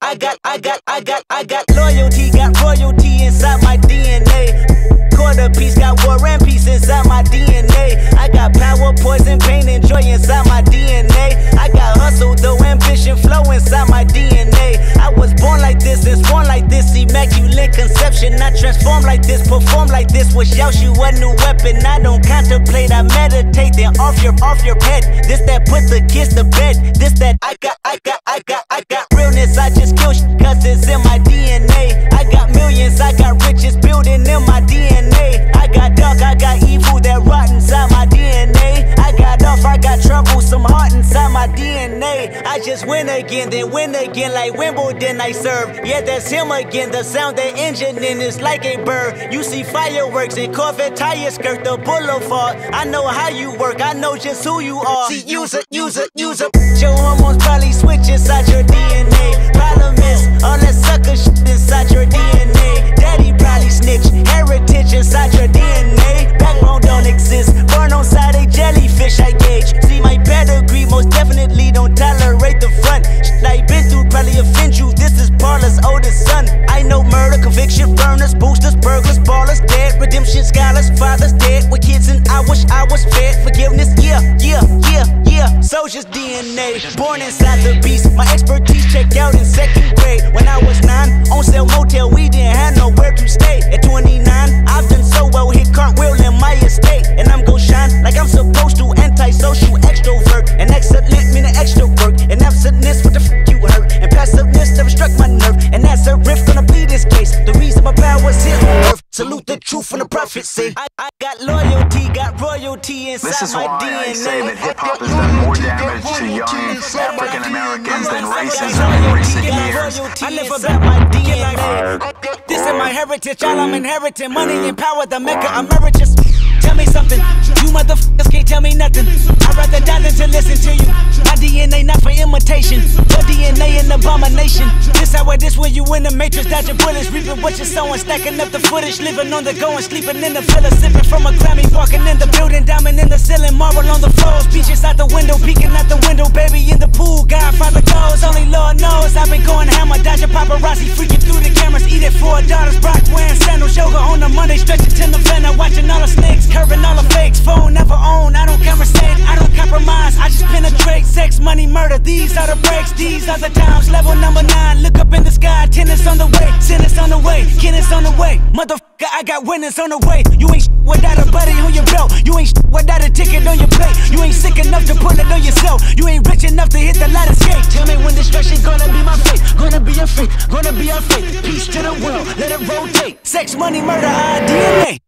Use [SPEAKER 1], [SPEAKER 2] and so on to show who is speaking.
[SPEAKER 1] got loyalty, got royalty inside my DNA. Quarter piece, got war and peace inside my DNA. I got power, poison, pain, and joy inside my DNA. I got hustle, though, ambition, flow inside my DNA. I was born like this and sworn like this, immaculate conception. I transform like this, perform like this, wish out you a new weapon. I don't contemplate, I meditate, then off your head. This that put the kids to bed. This that I got realness, I just kill shit cause it's in my DNA. I got millions, I got riches building in my DNA. I got dark, I got evil that rot inside my DNA. I got off, I got trouble, some heart inside my DNA. I just win again, then win again like Wimbledon I serve. Yeah, that's him again, the sound that engine in is like a bird. You see fireworks and Corvette tires skirt the boulevard. I know how you work, I know just who you are. See, use it. Your hormones probably switch inside your DNA. Problem is, all that sucker shit inside your DNA. Daddy probably snitch, heritage inside your DNA. Backbone don't exist, born on side a jellyfish I gauge. See my pedigree, most definitely don't tolerate the front. Shit I been through probably offend you, this is Paula's oldest son. I know murder, conviction, burners, boosters, burglars, ballers, dead, redemption, scholars, fathers dead with kids and I wish I was fed. Forgiveness, yeah. Soldier's DNA, born inside the beast. My expertise checked out in 2nd grade. When I was 9, on sale motel, we didn't have nowhere to stay. At 29, I've done so well, hit cartwheel in my estate. And I'm gon' shine like I'm supposed to, antisocial extrovert. And excellent meaning extra work. And absentness, what the f you hurt. And passiveness never struck my nerve. And that's a riff, gonna plead this case. The reason my power's here on earth. Salute the truth from the prophecy. I got loyalty, got royalty inside
[SPEAKER 2] this is
[SPEAKER 1] my
[SPEAKER 2] why
[SPEAKER 1] DNA.
[SPEAKER 2] I say that hip-hop has done more damage to young African Americans than racism in recent years.
[SPEAKER 1] I live about my DNA. This is my heritage, all I'm inheriting. Money and power, the maker emeritus. Tell me something, you motherfuckers can't tell me nothing. I'd rather die than to listen to you. My DNA not for imitation, your DNA an abomination. This how it is when you in the matrix, dodging bullets, reaping what you're sowing, stacking up the footage, living on the go and sleeping in the villa, sipping from a Grammy, walking in the building, diamond in the ceiling, marble on the floors, beaches out the window, peeking out the window, baby in the pool, Godfather goes, only Lord knows. I've been going hammer, dodging paparazzi, freaking through the cameras, eating $4, Brock wearing sandals, yoga on a Monday, stretching to November, watching all the snakes, curving all the fakes, phone never own, I don't conversate, I don't compromise, I just penetrate, sex, money, murder, these are the breaks, these are the times, level number 9, look up in the sky, tennis on the way, tennis on the way, tennis on the way, motherfucker, I got winners on the way, you ain't without a buddy on your belt, you ain't without a ticket on your plate, you ain't sick enough to pull it on yourself, you ain't rich enough to hit the ladder skate, tell me when destruction gonna be my fate, gonna be a fate, gonna be a fate, peace to the world, let it rotate, sex, money, murder, our DNA.